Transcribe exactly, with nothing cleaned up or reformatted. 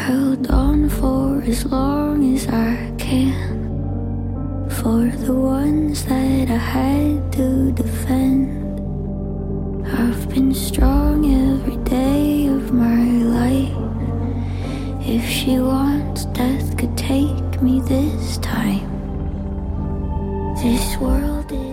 held on for as long as I can, for the ones that I had to defend. I've been strong every day of my life. If she wants, death could take me this time. This world is